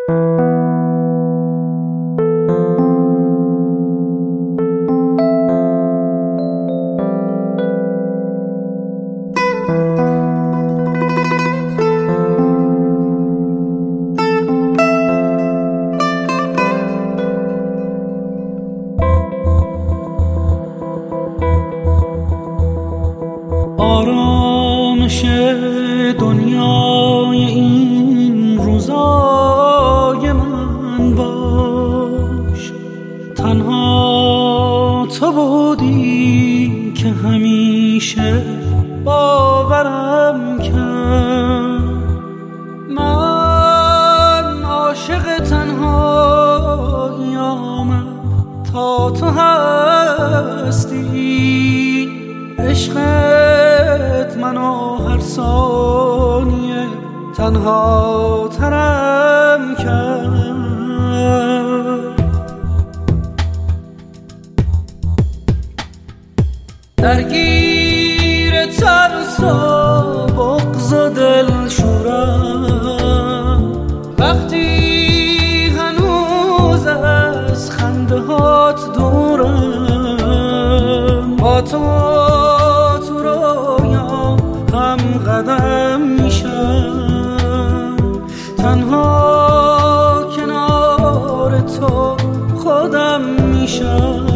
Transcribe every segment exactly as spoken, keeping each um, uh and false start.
آرامش دنیای این روزای من باش، تنها تو بودی که همیشه باورم کرد. من عاشق تنهایی‌ام تا تو هستی، عشقت منو هر ثانیه تنها ترم کرد. درگیر ترس و بغض و دلشورم، وقتی هنوز از خنده هات دورم، با تو تو رویا هم قدم میشم، تنها کنار تو خودم میشم.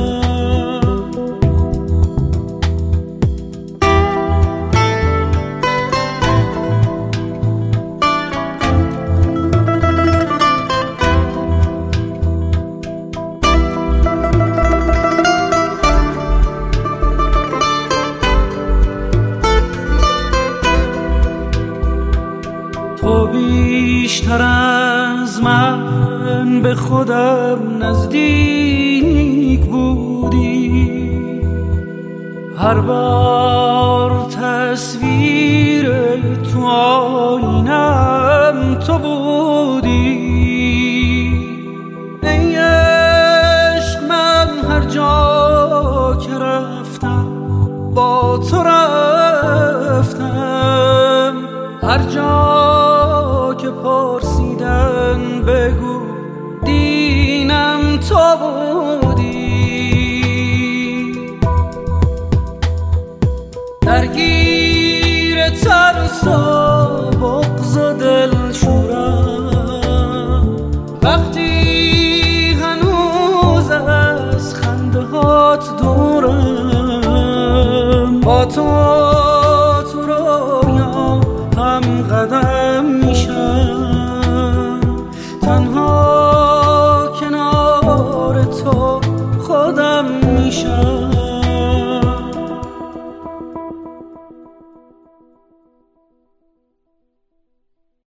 تو بیشتر از من به خودم نزدیک بودی، هر بار تصویر تو آینم تو بودی. ای عشق من هر جا که رفتم با تو رفتم، هر جا که پرسیدن بگو دینم تو بودی. درگیر ترس و بغض و دلشورم، وقتی هنوز از خنده هات دورم، با تو تو رویا هم قدم میشم، تنها